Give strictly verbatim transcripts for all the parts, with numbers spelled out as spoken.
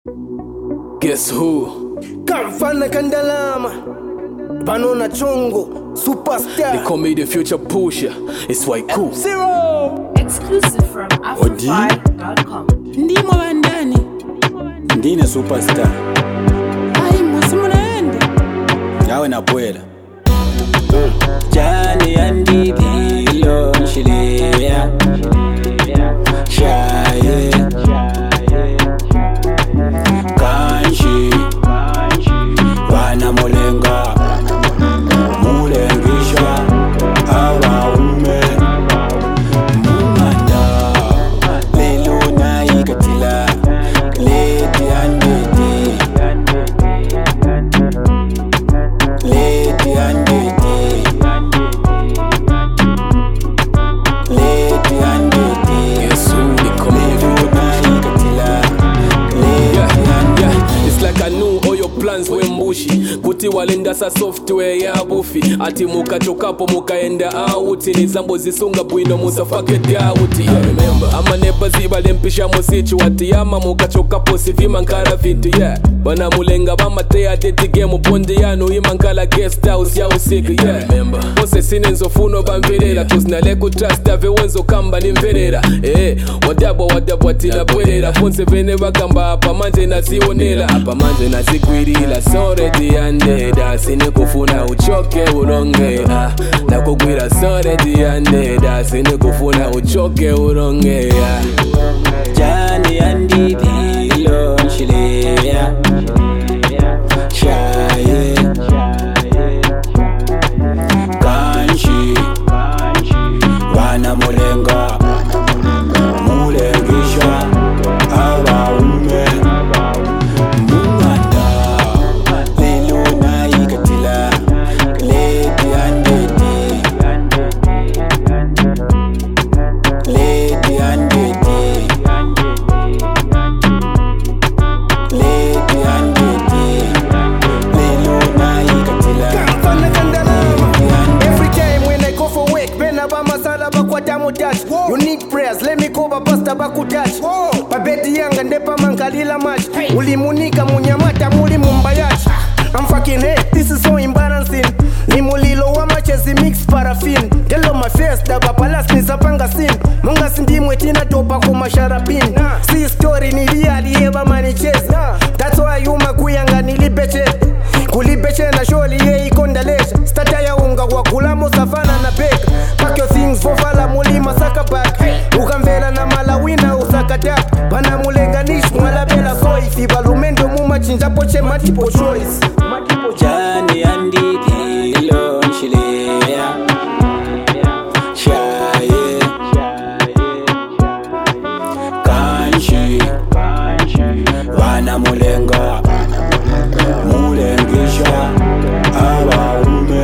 Guess who? Kamfana Kandalama, Banona Chongo, Superstar. They call me the future pusher. It's why cool. Zero. Exclusive from Afrofy dot com. Ndimo bandani Ndine superstar Ai musimunaende yawe napwela Jani andidi lo nshilea Shaye Kanshi Wana mulenga Mulengisha Awa ume Mumanda Lelo na ikatila Lady andidi Lady andidi Lady andidi Guess who? They call me the future pusher. Yeah, yeah. It's like I knew all your plans were mushy. Kuti walenda sa software ya bufi. Ati muka chokapo muka enda auti. Nizambo zisunga bwino musa fuck it out. Yeah, remember ama nepa ziba lempisha musichu. Ati ama muka chokapo sivima nkara vintu. Yeah, bana mulenga bama tea deti game upondi yanu. Imankala guest house ya usiku. Yeah, remember Ose sinenzo funo bamverera. Kuznale kutrust ave wenzo kamba nimverera. Eh, wadabo wadabo atila bwerera. Ponse vene wakamba hapa manje nazionela. Hapa manje nazikwirila sore diandeda. Sine kufuna uchoke uronge ah. Na kugwira sore diandeda. Sine kufuna uchoke uronge ah. Jani andidi lo nshilea Shaye Kanshi Wana mulenga Mulengisha Awa ume Munganda Lelo na ikatila Lady andidi Lady andidi Lady andidi Lelo na ikatila Kamfana Kandalama. Every time when I go for work, Bena Bamasala Bakwatamu touch. You need prayers, let me cover Pastor Baku touch. Babeti Yanga Nepa Mankalila match. Ulimunika Munyamata Muli Mumbayach. I'm fucking hate, this is so embarrassing. Nimulilo wa machezi mix paraffin. Tell my face, daba palas ni zapanga sin. Munga sindi mwetina topa kuma sharapin. See story ni real eba manicheza. That's why you makuyanga nilipeche. Kulipeche na sholi ye ikondalesha. Stata ya unga kwa kulamo safana na beka. Pack your things for fala mulima saka back. Ukamvela na malawina usaka tap. Bana mulenganish mwala bela soifi. Balumendo muma chinja poche multiple choice. Jani andidi lo nshilea Shaye Kanshi Wana mulenga Mulengisha Awa ume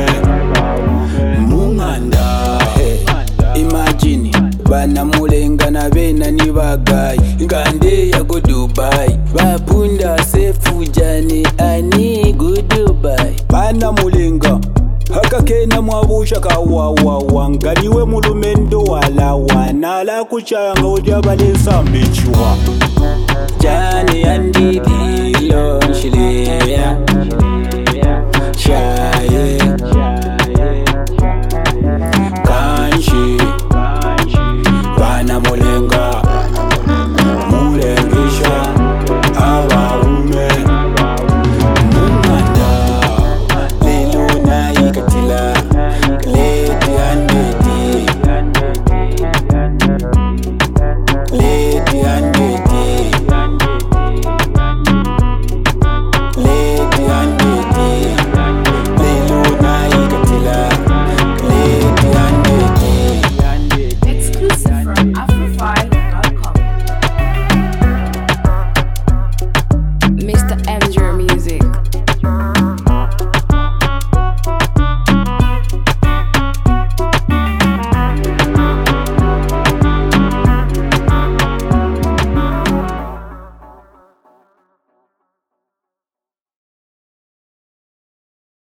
Munganda Imagine Bana mulenga na bena ni bagayi Ngande ya go Dubai Bapunda sefu jani ani go Dubai Bana mulenga Haka kena mwabusha kawawa Nganiwe mulumendo wala wana La kuchaya nga ujabale sambichi